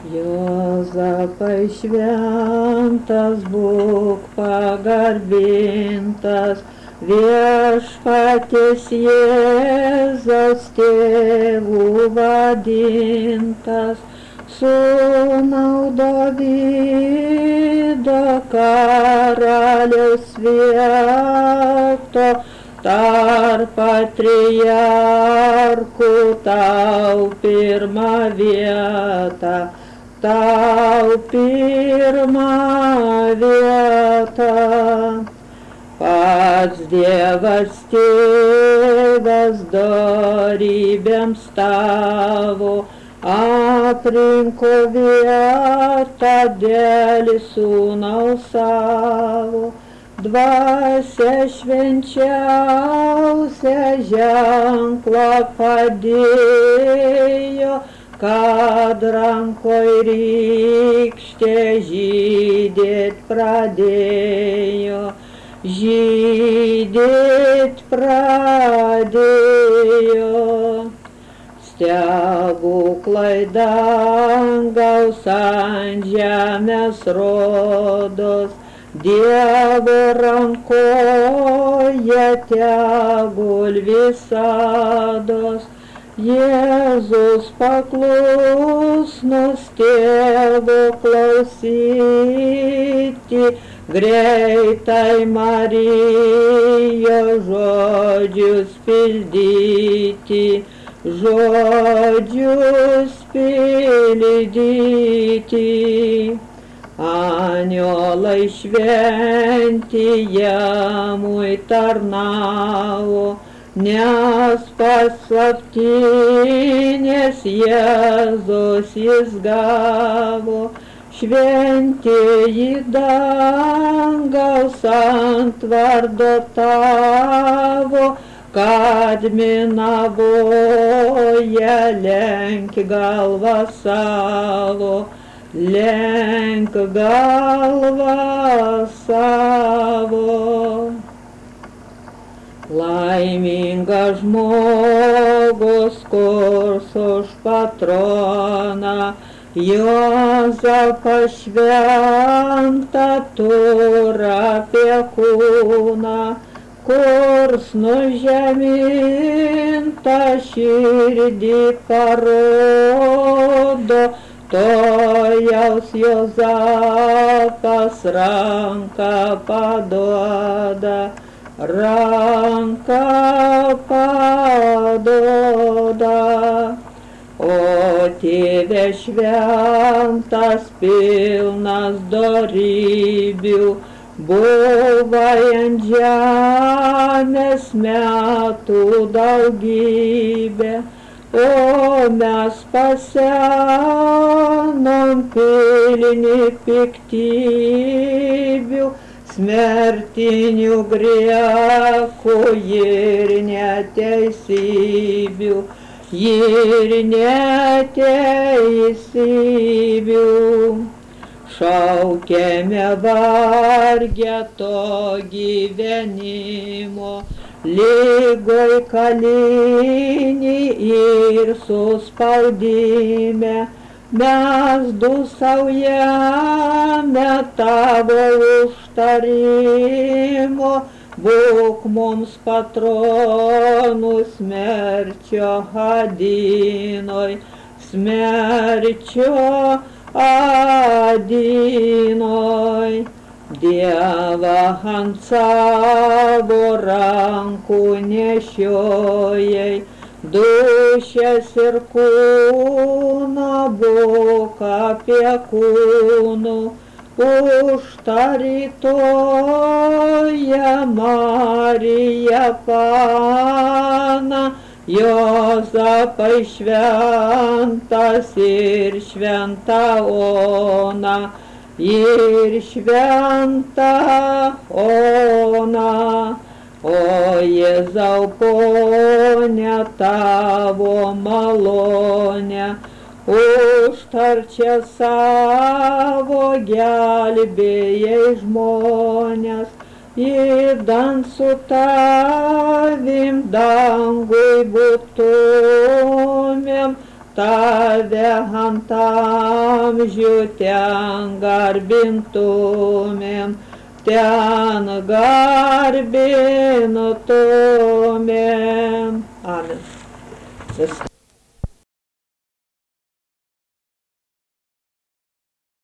Juozapai šventas, būk pagarbintas, Viešpaties Jėzaus tėvų vadintas, sūnau Dovydo karaliaus svieto, tarp patriarchų tau pirmą vietą, tau pirmą vietą. Pats Dievas tėvas dorybėms tavo, aprinko vietą dėl sūnaus savo. Dvasia švenčiausia ženklą padėjo, kad rankoj rykštė žydėt pradėjo. Žydėt pradėjo. Stebuklai dangaus ant žemės rodos, Dievo rankoje tegul visados. Jėzus paklusnus tėvo klausyti, greitai Marijos žodžius pildyti, žodžius pildyti. Aniolai šventi jamui tarnavo, nes paslaptinės Jėzus jis gavo. Šventieji dangaus ant vardo tavo, kad minavoje lenk galvą savo, lenk galvą savo. Laimingas žmogus, kurs už patroną Juozapą šventą turą apie kūną, kurs nužemintą širdį parodo, tojaus Juozapas ranką paduoda, ranką paduoda. O Tėve šventas, pilnas dorybių, buvai ant žemės metų daugybė, o mes pasenom pilni piktybių, smertinių griekų ir neteisybių, ir neteisybių. Šaukėme vargeto gyvenimo, lygoj kalinį ir suspaudime, mes dūsaujame tavo užtarimo, būk mums patronų smerčio adinoj, smerčio adinoj. Dievą ant savo rankų nešiojai, dūšias ir kūną būk apie kūnų, užtarytoja Marija Pana, Juozapai šventas ir šventa Ona, ir šventa Ona. O Jėzau ponia tavo malonę, užtarčia savo gelbėjai žmonės, įdan su tavim dangui būtumėm, tave ant amžių ten garbintumėm, ten garbintumėm. Amen. Viskas.